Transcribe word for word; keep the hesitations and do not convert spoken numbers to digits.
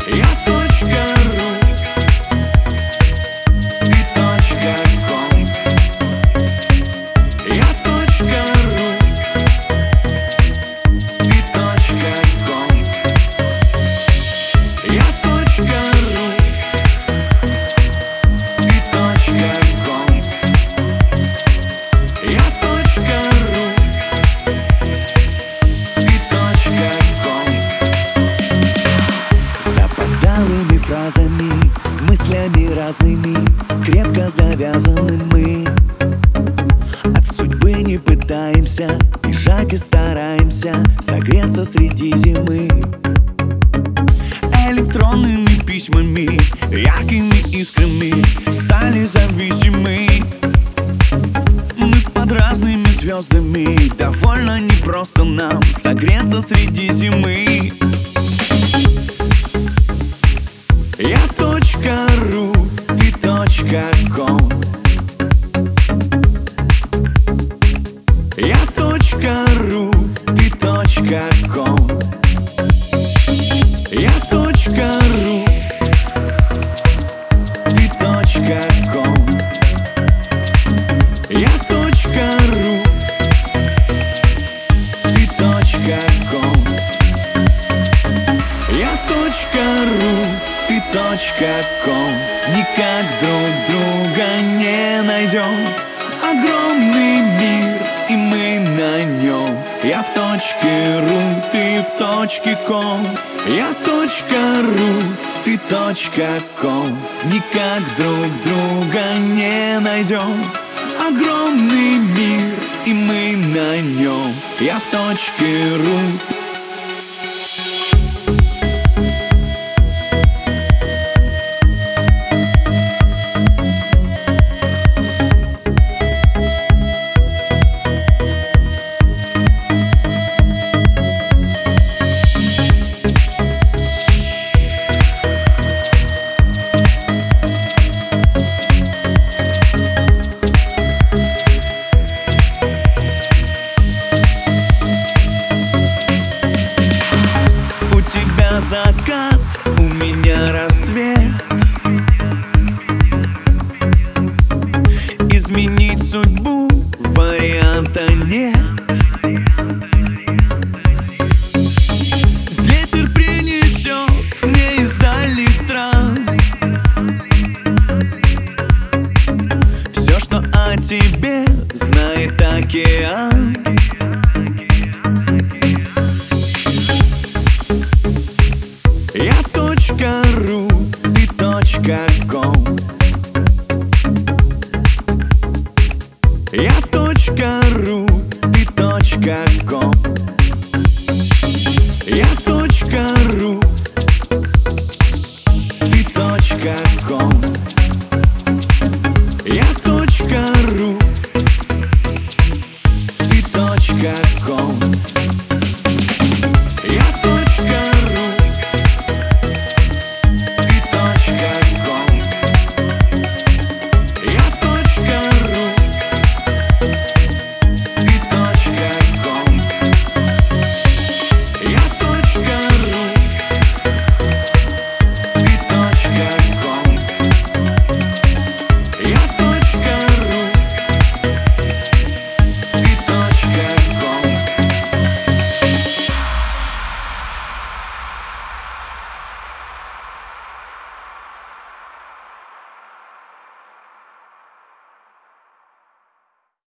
Я точка ру, ты точка ком. Я точка ру, ты точка ком. Я точка ру, ты точка ком. Я точка ру, ты точка ком. Запоздалыми фразами, мыслями разными, крепко завязаны мы. От судьбы не пытаемся бежать и стараемся согреться среди зимы. Электронными письмами, яркими искрами стали зависимы. Мы под разными звездами, довольно непросто нам согреться среди зимы. Я точка ру, ты точка ком. Я точка ру, ты точка ком. Я точка ру, ты точка ком. Я точка ру, ты точка ком. Я точка ру, ты точка ком. Никак друг друга не найдем. Огромный мир, и мы на нем. Я в точке ру, ты в точке ком. Я точка ру, ты точка ком. Никак друг друга не найдем. Огромный мир, и мы на нем. Я в точке ру. У тебя закат, у меня рассвет. Изменить судьбу варианта нет. Ветер принесет мне из дальних стран все, что о тебе знает океан. Я точка ру, ты точка ком.